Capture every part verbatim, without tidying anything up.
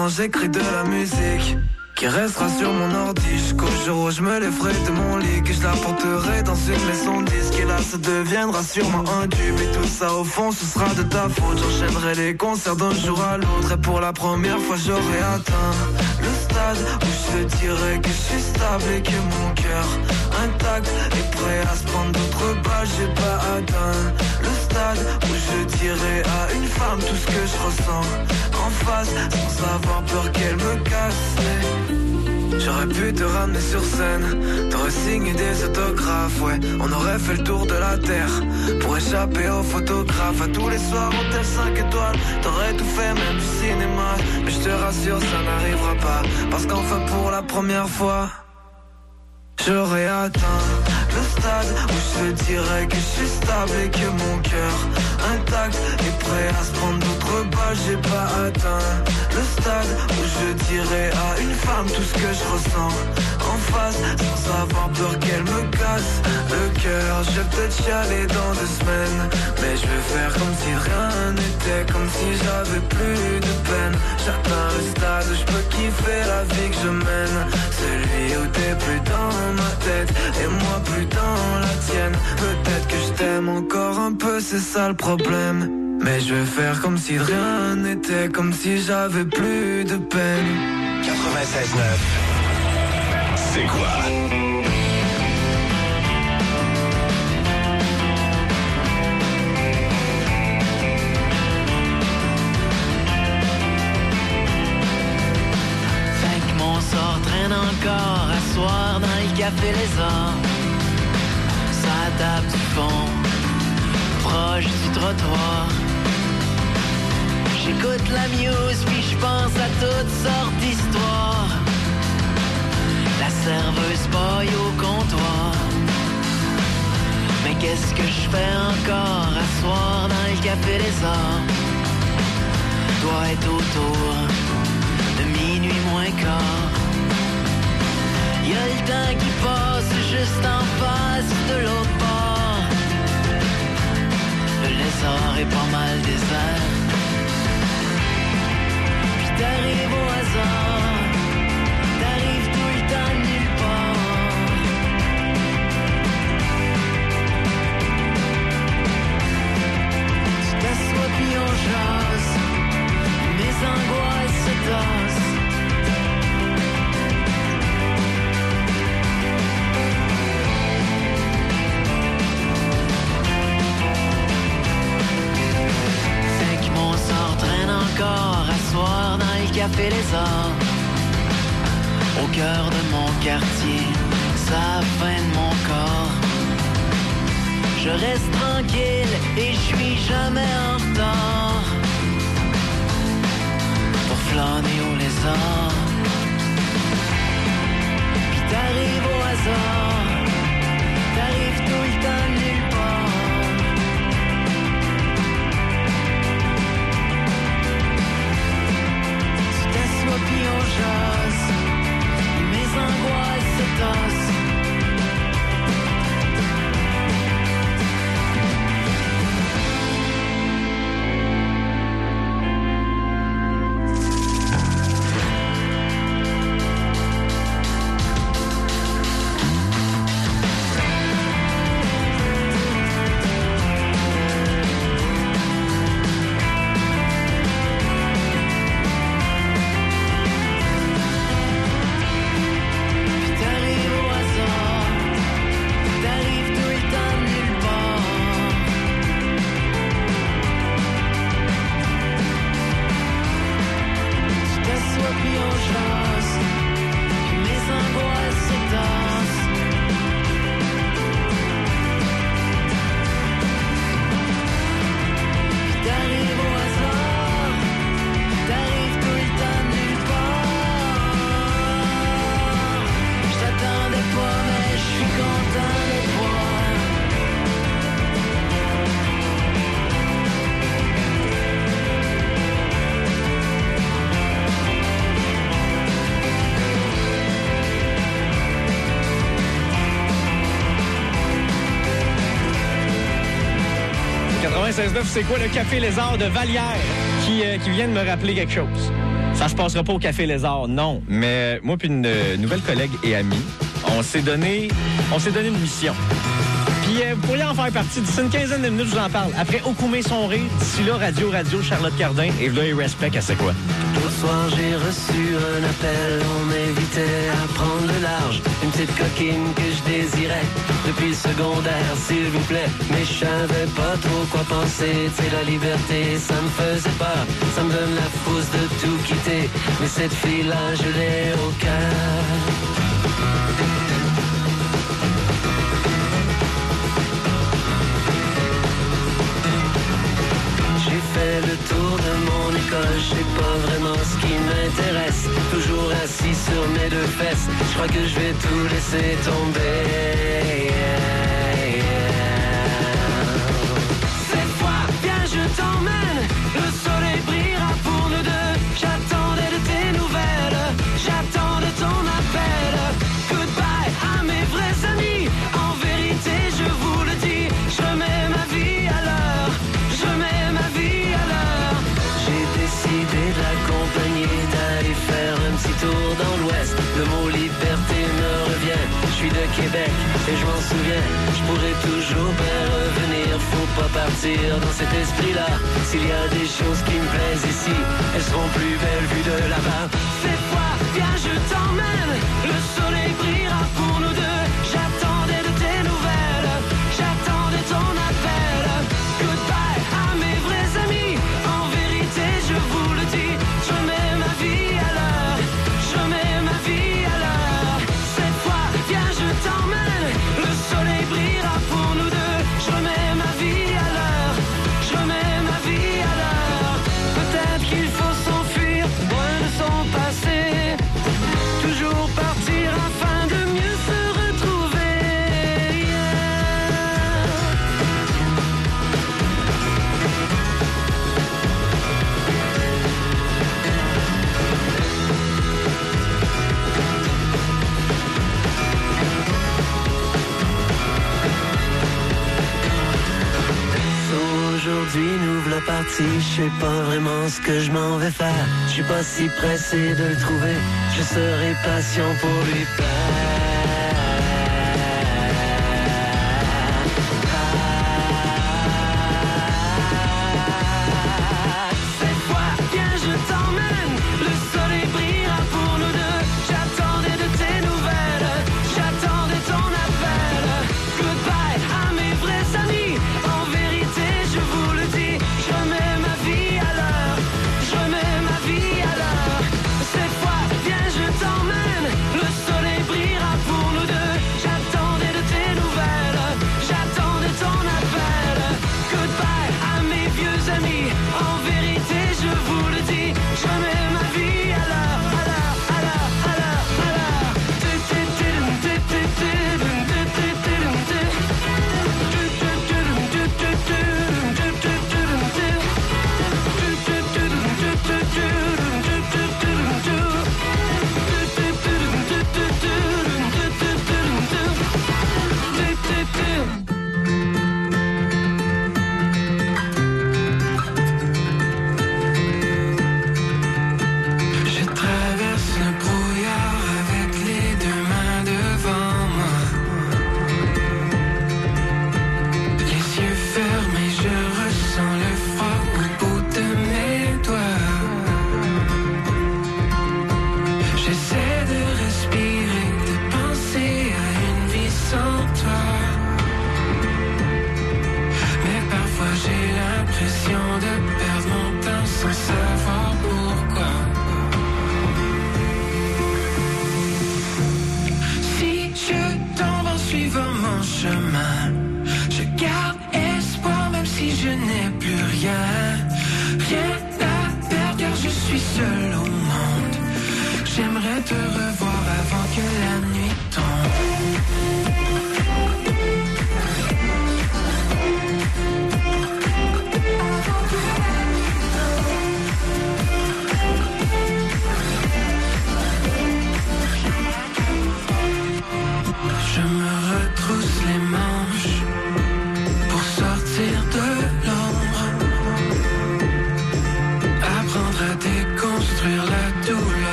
j'écris de la musique qui restera sur mon ordi jusqu'au jour où je me lèverai de mon lit, que je la porterai dans une maison disque. Et là ça deviendra sûrement un tube, et tout ça au fond ce sera de ta faute. J'enchaînerai les concerts d'un jour à l'autre, et pour la première fois j'aurai atteint le stade où je dirais que je suis stable et que mon cœur intact est prêt à se prendre d'autres balles. J'ai pas atteint le stade où je dirais à une femme tout ce que je ressens en face, sans avoir peur qu'elle me casse. J'aurais pu te ramener sur scène, t'aurais signé des autographes, ouais. On aurait fait le tour de la terre pour échapper aux photographes. À tous les soirs, hôtel cinq étoiles, t'aurais tout fait, même du cinéma. Mais je te rassure, ça n'arrivera pas, parce qu'enfin pour la première fois j'aurais atteint le stade où je te dirais que je suis stable et que mon cœur intact est prêt à se prendre d'autres balles. J'ai pas atteint le stade où je dirais à une femme tout ce que je ressens en face, sans avoir peur qu'elle me casse le cœur. Je vais peut-être chialer dans deux semaines, mais je vais faire comme si rien n'était, comme si j'avais plus de peine. J'atteins le stade où je peux kiffer la vie que je mène, celui où t'es plus dans ma tête et moi plus dans la tienne. Peut-être que je t'aime encore un peu, c'est ça le problème, mais je vais faire comme si de rien n'était, comme si j'avais plus de peine. quatre-vingt-seize neuf, c'est quoi? Fait que mon sort traîne encore à soir dans le café Les Arts, sa table du fond, proche du trottoir. J'écoute la muse puis je pense à toutes sortes d'histoires. La serveuse paille au comptoir. Mais qu'est-ce que je fais encore à soir dans le café Les Arts? Doit être autour de minuit moins quart. Y'a le temps qui passe juste en face de l'autre bord. Le lézard est pas mal désert. Puis t'arrives au hasard, t'arrives tout le temps nulle part. Tu t'assois puis on jase, mes angoisses se tassent. Encore à soir dans le café Les Arts, au cœur de mon quartier, ça fin de mon corps. Je reste tranquille et je suis jamais en retard pour flâner au lézard. Puis t'arrives au hasard, t'arrives tout le temps nulle part. Puis on jase, mes angoisses se tassent. quatre-vingt-seize neuf, c'est quoi le Café Lézard de Vallière qui, euh, qui vient de me rappeler quelque chose? Ça se passera pas au Café Lézard, non. Mais moi puis une euh, nouvelle collègue et amie, on s'est donné, on s'est donné une mission. Puis euh, vous pourriez en faire partie. D'ici une quinzaine de minutes, je vous en parle. Après Okoumé son rire, d'ici là, Radio Radio, Charlotte Cardin, et là, il respect à c'est quoi. Au soir, j'ai reçu un appel. On m'invitait à prendre le large. Une petite coquine que je désirais depuis le secondaire, s'il vous plaît. Mais je savais pas trop quoi penser. Tu sais, la liberté, ça me faisait peur. Ça me donne la frousse de tout quitter. Mais cette fille-là, je l'ai au cœur. Fait le tour de mon école, je sais pas vraiment ce qui m'intéresse. Toujours assis sur mes deux fesses, je crois que je vais tout laisser tomber. Cette fois, viens, je t'emmène. Le soleil brillera pour nous deux. J'attendais de tes nouvelles, j'attendais ton appel. Goodbye à mes vrais amis. En vérité, je vous le dis, je remets ma vie à l'heure. Je mets ma vie à l'heure. J'ai décidé de l'accompagner, d'aller faire un petit tour dans l'ouest. Le mot liberté me revient. Je suis de Québec et je m'en souviens. Je pourrais toujours bien revenir. Faut pas partir dans cet esprit-là. S'il y a des choses qui me plaisent ici, elles seront plus belles vues de là-bas. Cette fois, viens, je t'emmène. Le soleil brillera pour nous deux. J'attendais de tes nouvelles. J'attendais ton appel. Goodbye à mes vrais amis. En vérité, je vous le dis, je mets ma vie à l'heure. Je mets ma vie à l'heure. Cette fois, viens, je t'emmène. Le soleil brillera pour nous deux. Je mets ma vie à l'heure. Je mets ma vie à l'heure. Peut-être qu'il faut s'enfuir loin de son passé. Toujours partir afin de mieux se retrouver. Aujourd'hui nous voilà partis, je sais pas vraiment ce que je m'en vais faire. Je suis pas si pressé de le trouver, je serai patient pour lui plaire. Cette fois, viens, je t'emmène. Le soleil brillera pour nous deux. J'attendais de tes nouvelles, j'attendais ton appel. Goodbye à mes vrais amis. En vérité, je vous le dis, je mets ma vie à l'heure. Je mets ma vie à l'heure. Cette fois, viens, je t'emmène. Le soleil brillera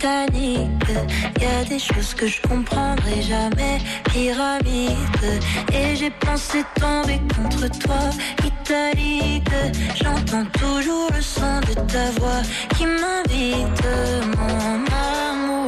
Titanic. Y a des choses que je comprendrai jamais. Pyramide. Et j'ai pensé tomber contre toi, italique. J'entends toujours le son de ta voix qui m'invite, mon amour.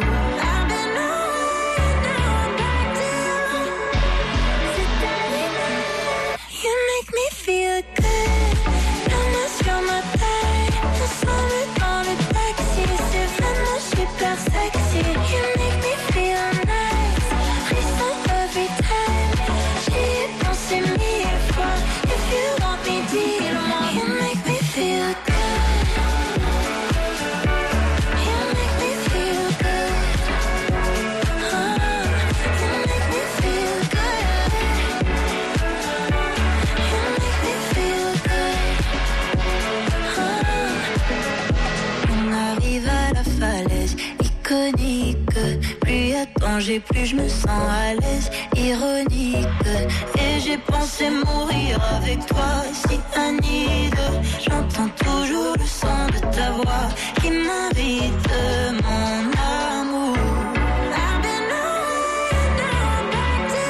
Feel good, la main sur ma taille. Ensemble dans le taxi, c'est vraiment super sexy. You make me feel nice, frisson every time. J'y ai pensé mille fois. If you want me, dis-le-moi. You make me feel good. You make me feel good. Oh, you make me feel good. Iconique, plus y a de danger, plus je me sens à l'aise, ironique. Et j'ai pensé mourir avec toi, cyanide. J'entends toujours le son de ta voix qui m'invite, mon amour. I've been away, now back to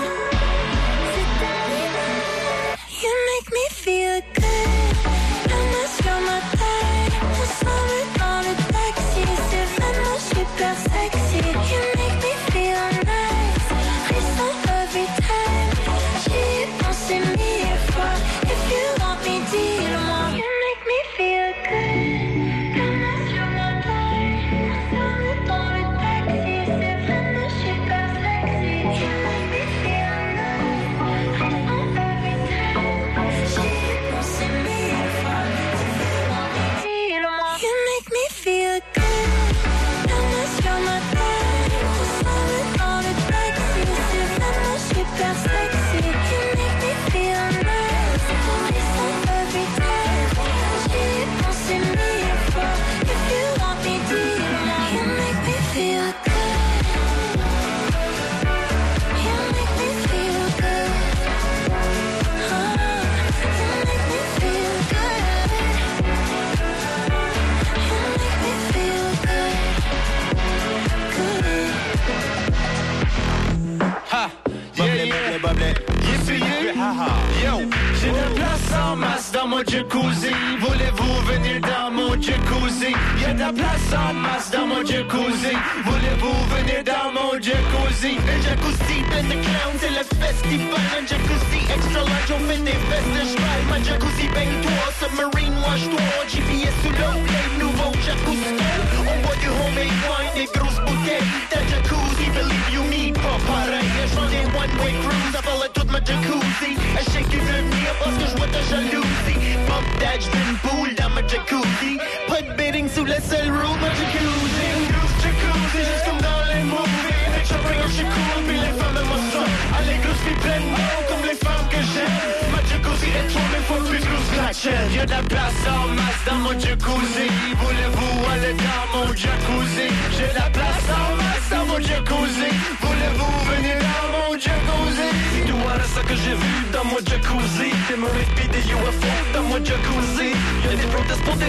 Citadine. You make me feel good, la main sur ma taille. Ensemble dans le taxi, c'est vraiment super sexy. You make me feel nice, frisson every time. J'y ai pensé mille fois. If you want me, dis-le-moi. You make me feel good, la main sur ma taille. Ensemble dans le taxi, c'est vraiment super sexy. You make me feel nice, frisson every time. J'y ai pensé mille fois. If you want me, dis-le-moi. You make me feel good, la main sur ma taille. Ensemble dans le taxi, c'est vraiment super sexy. You make me feel nice, frisson every time. J'y ai pensé mille fois. If you want me, dis-le-moi. You make me feel good. You make me feel good. Oh, you make me feel good. You make me feel good. Good. Ha! Yeah, yeah, yeah, Yo, j'ai de la place en masse dans mon jacuzzi. Voulez-vous venir dans mon jacuzzi? Y'a de la place en masse dans mon jacuzzi. Voulez-vous venir dans mon jacuzzi? Un jacuzzi plein de clowns, c'est le festival. Un jacuzzi extra large, on fait des vestes de cheval. Ma jacuzzi baigne-toi, submarine wash-toi. G P S sous l'eau, les nouveaux jacuzzi. On boit du homemade wine, des grosses bouteilles. Ta jacuzzi, believe you me, pas pareil. J'en ai one-way cruise, appelle toute ma jacuzzi. Un chien qui veut venir parce que je vois ta jalousie. Pump that, j'fais une poule dans ma jacuzzi. Pas de bedding sous la seule roue, ma jacuzzi. Une grosse jacuzzi, juste comme dans les movies. Les shopping, je suis cool, puis les femmes me ça. Ah, les grosses filles pleines d'eau, comme les femmes que j'aime. Ma jacuzzi est trop mille fois plus grosse que la tienne. Y'a de la place en masse dans mon jacuzzi. Voulez-vous aller dans mon jacuzzi? J'ai de la place en masse dans mon jacuzzi. Voulez-vous venir dans mon jacuzzi? Tu vois ça que j'ai vu dans mon jacuzzi. Des mermaids pis des U F O dans mon jacuzzi. Y'a des protestes pour des